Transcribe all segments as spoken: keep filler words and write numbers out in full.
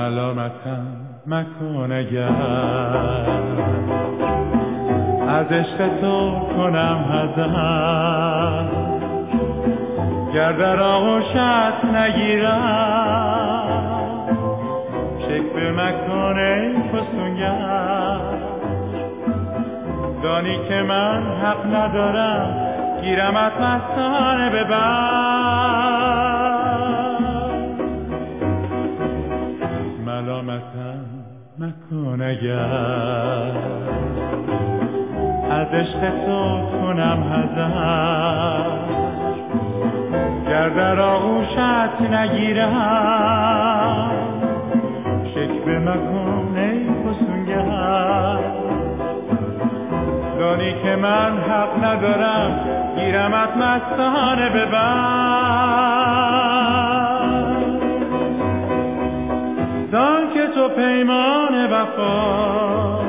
ملامتم مکن اگر از عشق تو کنم حذر، گر در آغوشت نگیرم شکوه مکن ای فسونگر. دانی که من حق ندارم گیرمت مستانه ببر. ملامتم مکن اگر از عشق تو کنم حذر، گر در آغوشت نگیرم شکوه مکن ای فسونگر. دانی که من حق ندارم گیرمت مستانه ببر. دان که تو پیمان وفا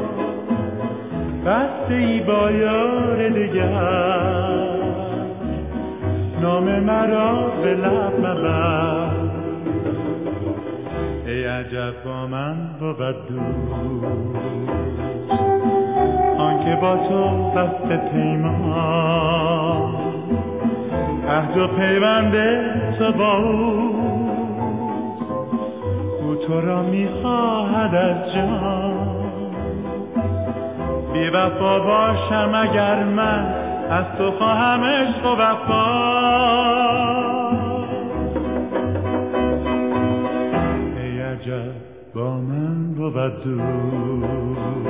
بسته ای با یار دگر، نام مرا به لب مبر. ای عجب با من بود دوست آنکه با تو بسته پیمان، عهد و پیوند تو با اوست، او تو را میخواهد از جان. بی وفا باشم اگر من از تو خواهم عشق و وفا. ای عجب با من بود دوست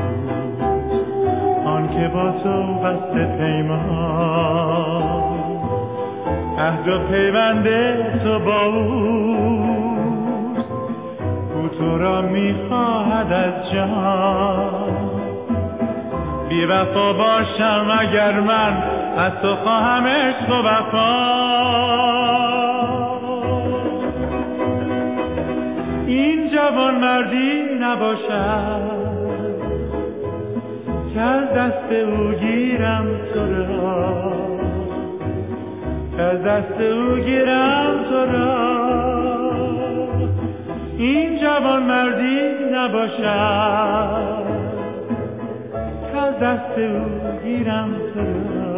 آنکه با تو بسته پیمان، عهد و پیوند تو با اوست، او تو را میخواهد از جان. بی وفا باشم اگر من از تو خواهم عشق و وفا. این جوان مردی نباشد که از دست او گیرم تو را، که از دست او گیرم تو را. این جوان مردی نباشد که از دست او گیرم تو را.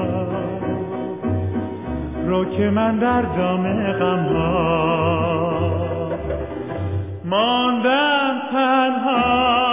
رو که من در جام غم‌ها ماندم تنها.